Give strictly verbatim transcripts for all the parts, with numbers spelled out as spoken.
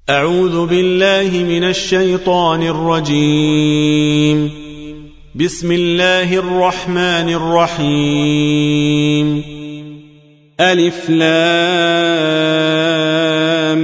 أعوذ بالله من الشيطان الرجيم. بسم الله الرحمن الرحيم. ألف لام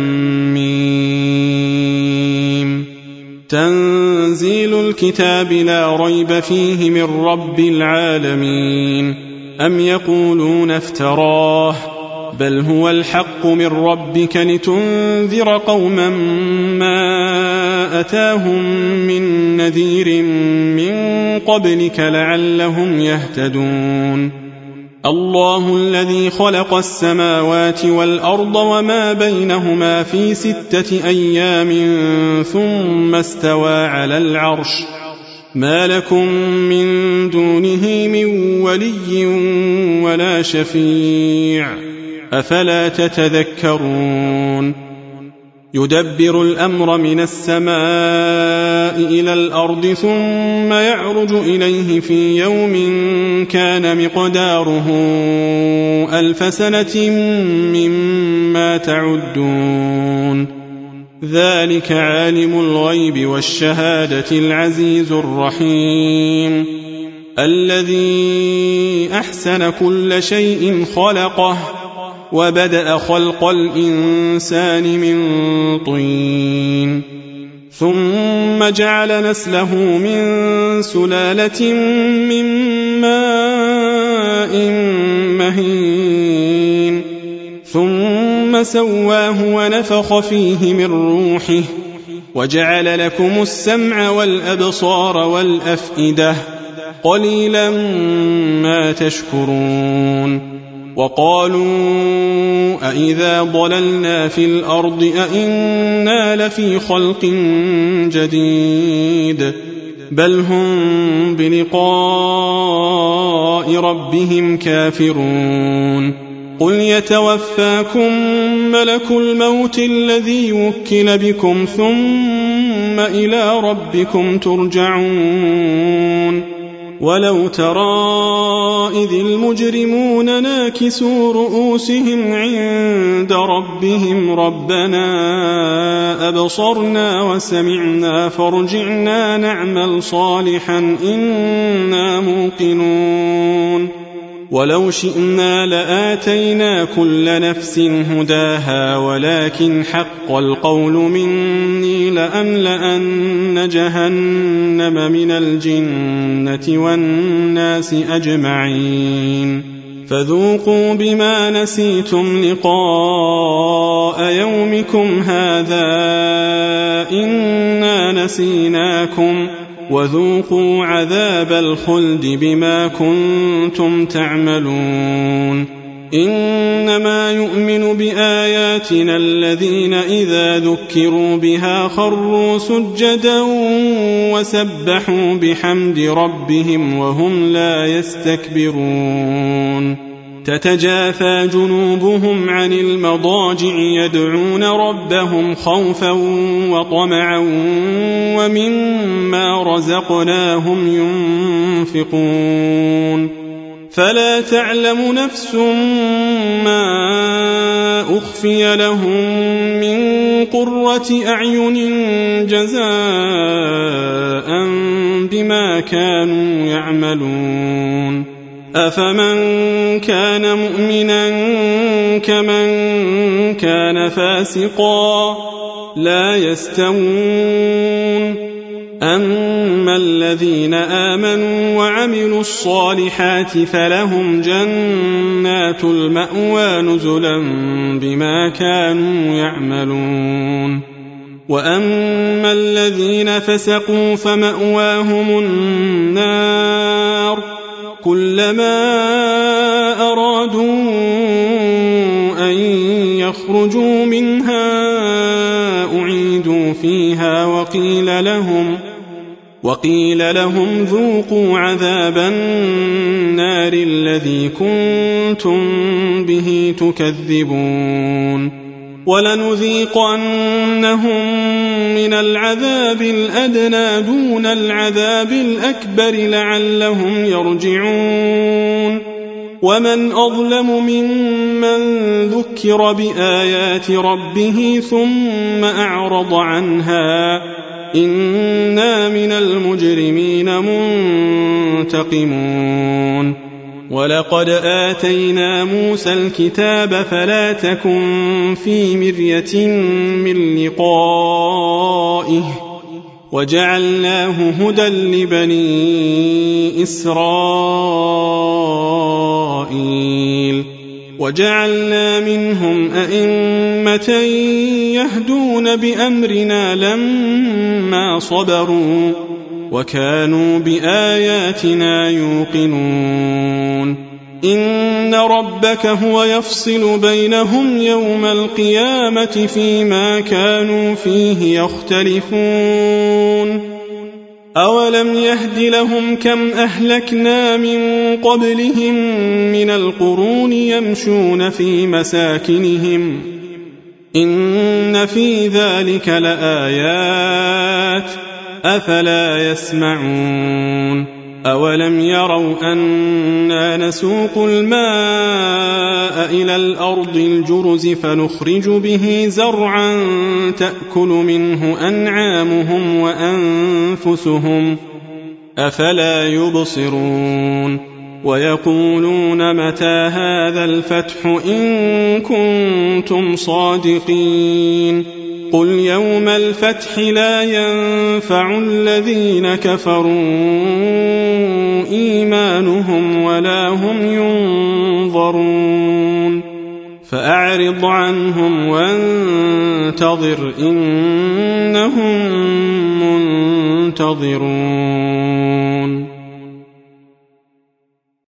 ميم. تنزيل الكتاب لا ريب فيه من رب العالمين. أم يقولون افتراه بل هو الحق من ربك لتنذر قوما ما أتاهم من نذير من قبلك لعلهم يهتدون. الله الذي خلق السماوات والأرض وما بينهما في ستة أيام ثم استوى على العرش ما لكم من دونه من ولي ولا شفيع أفلا تتذكرون. يدبر الأمر من السماء إلى الأرض ثم يعرج إليه في يوم كان مقداره ألف سنة مما تعدون. ذلك عالم الغيب والشهادة العزيز الرحيم الذي أحسن كل شيء خلقه وبدأ خلق الإنسان من طين ثم جعل نسله من سلالة من ماء مهين ثم سواه ونفخ فيه من روحه وجعل لكم السمع والأبصار والأفئدة قليلا ما تشكرون. وقالوا أإذا ضللنا في الأرض أإنا لفي خلق جديد بل هم بلقاء ربهم كافرون. قل يتوفاكم ملك الموت الذي وكل بكم ثم إلى ربكم ترجعون. ولو ترى إذ المجرمون ناكسوا رؤوسهم عند ربهم ربنا أبصرنا وسمعنا فارجعنا نعمل صالحا إنا موقنون. ولو شئنا لآتينا كل نفس هداها ولكن حق القول مني لأملأن جهنم من الجنة والناس أجمعين. فذوقوا بما نسيتم لقاء يومكم هذا إنا نسيناكم وذوقوا عذاب الخلد بما كنتم تعملون. إنما يؤمن بآياتنا الذين إذا ذكروا بها خروا سجدا وسبحوا بحمد ربهم وهم لا يستكبرون. تتجافى جنوبهم عن المضاجع يدعون ربهم خوفا وطمعا ومما رزقناهم ينفقون. فلا تعلم نفس ما أخفي لهم من قرة أعين جزاء بما كانوا يعملون. أفمن كان مؤمنا كمن كان فاسقا لا يستوون. أما الذين آمنوا وعملوا الصالحات فلهم جنات المأوى نزلا بما كانوا يعملون. وأما الذين فسقوا فمأواهم النار كلما أرادوا أن يخرجوا منها أعيدوا فيها وقيل لهم وقيل لهم ذوقوا عذاب النار الذي كنتم به تكذبون. ولنذيقنهم من العذاب الأدنى دون العذاب الأكبر لعلهم يرجعون. ومن أظلم ممن ذكر بآيات ربه ثم أعرض عنها إنا من المجرمين منتقمون ولقد آتينا موسى الكتاب فلا تكن في مرية من لقائه وجعلناه هدى لبني إسرائيل وجعلنا منهم أئمة يهدون بأمرنا لما صبروا وكانوا بآياتنا يوقنون إن ربك هو يفصل بينهم يوم القيامة فيما كانوا فيه يختلفون أولم يهد لهم كم أهلكنا من قبلهم من القرون يمشون في مساكنهم إن في ذلك لآيات أفلا يسمعون أولم يروا أنا نسوق الماء إلى الأرض الجرز فنخرج به زرعا تأكل منه أنعامهم وأنفسهم أفلا يبصرون ويقولون متى هذا الفتح إن كنتم صادقين قل يوم الفتح لا ينفع الذين كفروا إيمانهم ولا هم ينظرون فأعرض عنهم وانتظر إنهم منتظرون